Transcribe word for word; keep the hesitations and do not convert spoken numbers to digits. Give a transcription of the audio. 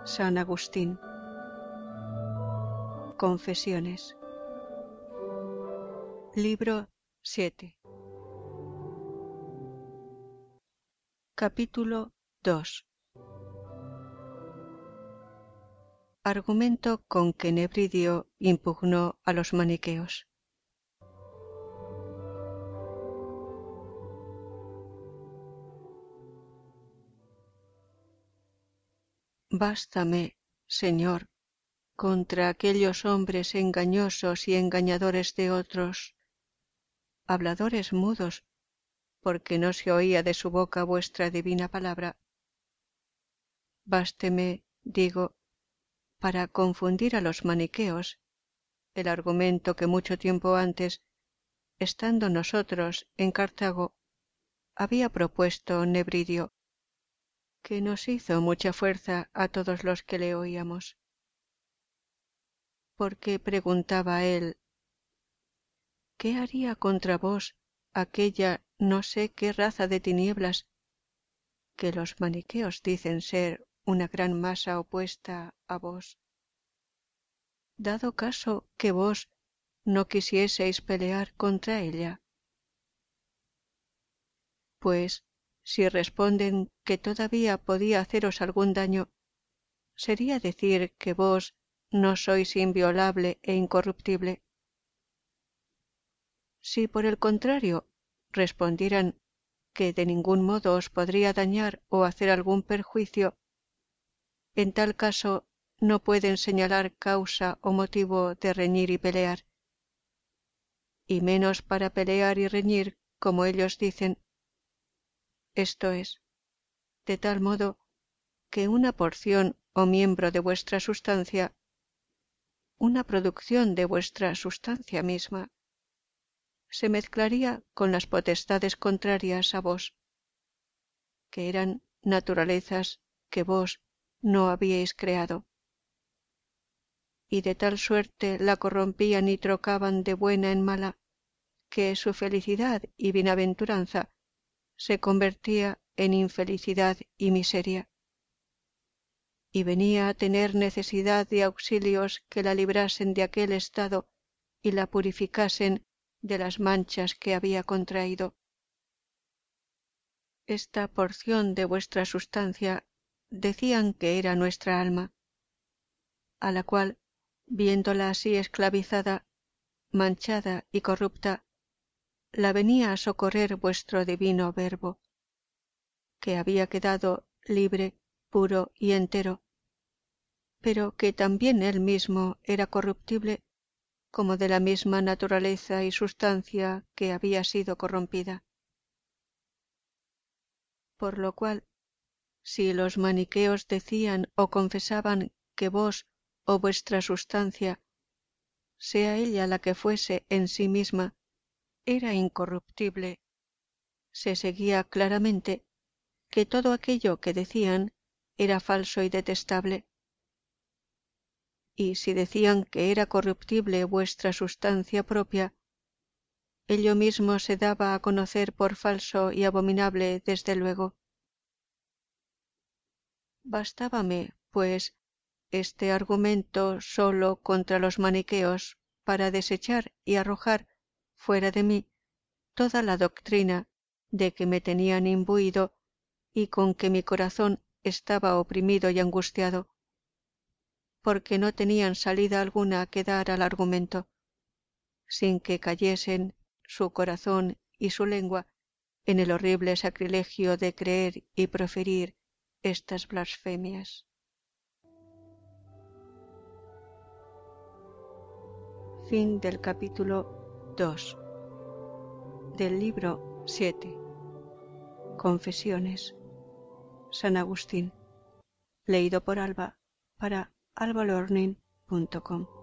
San Agustín. Confesiones. Libro siete. Capítulo dos. Argumento con que Nebridio impugnó a los maniqueos. Bástame, Señor, contra aquellos hombres engañosos y engañadores de otros, habladores mudos, porque no se oía de su boca vuestra divina palabra. Básteme, digo, para confundir a los maniqueos, el argumento que mucho tiempo antes, estando nosotros en Cartago, había propuesto Nebridio, que nos hizo mucha fuerza a todos los que le oíamos. Porque preguntaba él, ¿qué haría contra vos aquella no sé qué raza de tinieblas, que los maniqueos dicen ser una gran masa opuesta a vos? Dado caso que vos no quisieseis pelear contra ella. Pues, si responden que todavía podía haceros algún daño, sería decir que vos no sois inviolable e incorruptible. Si por el contrario respondieran que de ningún modo os podría dañar o hacer algún perjuicio, en tal caso no pueden señalar causa o motivo de reñir y pelear, y menos para pelear y reñir, como ellos dicen, esto es, de tal modo que una porción o miembro de vuestra sustancia, una producción de vuestra sustancia misma, se mezclaría con las potestades contrarias a vos, que eran naturalezas que vos no habíais creado, y de tal suerte la corrompían y trocaban de buena en mala, que su felicidad y bienaventuranza se convertía en infelicidad y miseria, y venía a tener necesidad de auxilios que la librasen de aquel estado y la purificasen de las manchas que había contraído. Esta porción de vuestra sustancia decían que era nuestra alma, a la cual, viéndola así esclavizada, manchada y corrupta, la venía a socorrer vuestro divino Verbo, que había quedado libre, puro y entero, pero que también él mismo era corruptible, como de la misma naturaleza y sustancia que había sido corrompida. Por lo cual, si los maniqueos decían o confesaban que vos o vuestra sustancia, sea ella la que fuese en sí misma, era incorruptible, se seguía claramente que todo aquello que decían era falso y detestable. Y si decían que era corruptible vuestra sustancia propia, ello mismo se daba a conocer por falso y abominable desde luego. Bastábame, pues, este argumento sólo contra los maniqueos para desechar y arrojar fuera de mí toda la doctrina de que me tenían imbuido y con que mi corazón estaba oprimido y angustiado, porque no tenían salida alguna que dar al argumento, sin que cayesen su corazón y su lengua en el horrible sacrilegio de creer y proferir estas blasfemias. Fin del capítulo dos del libro siete. Confesiones. San Agustín. Leído por Alba para alba learning punto com.